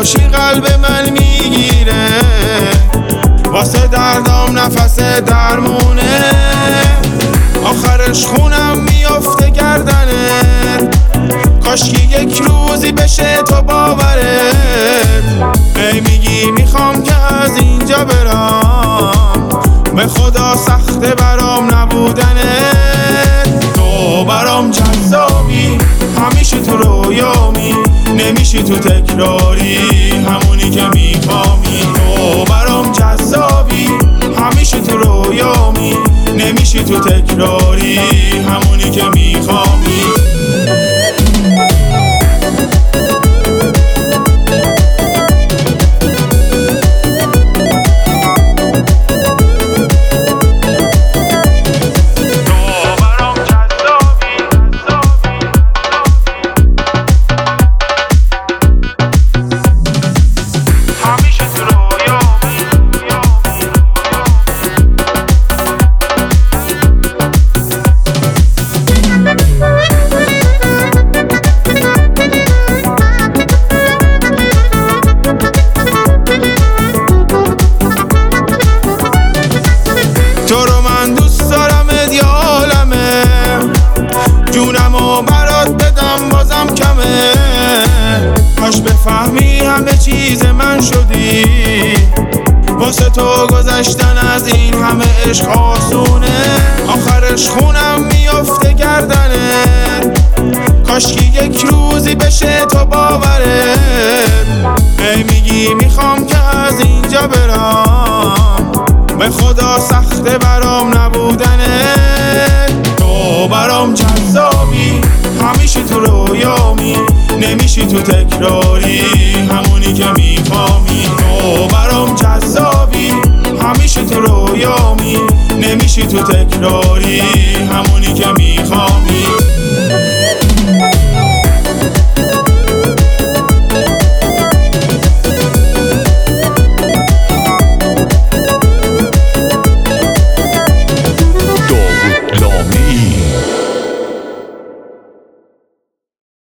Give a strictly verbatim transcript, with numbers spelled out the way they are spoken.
باشی قلب من میگیره، واسه دردام نفس درمونه، آخرش خونم میافته گردنت، کاشکی یک روزی بشه تو باورت. ای میگی میخوام که از اینجا برام، به خدا سخته برام نبودنت. تو برام جذابی، همیشه تو رویامی، نمیشی تو تکراری، همونی که میخوامی. تو برام جذابی، همیشه تو رویامی، نمیشی تو تکراری، همونی که میخوامی. تو رو من دوست دارم ادیالمه، جونمو برات بدم بازم کمه. کاش بفهمی همه چیز من شدی، واسه تو گذشتن از این همه عشق آسونه، آخرش خونم میافته گردنت، کاشکی یک روزی بشه تو باورت. ای میگی میخوام که از اینجا برام، به خدا سخته برام نبودنت. تو برام جذابی، همیشه تو رویامی، نمیشی تو تکراری، همونی که میخوامی. تو برام جذابی، همیشه تو رویامی، نمیشی تو تکراری،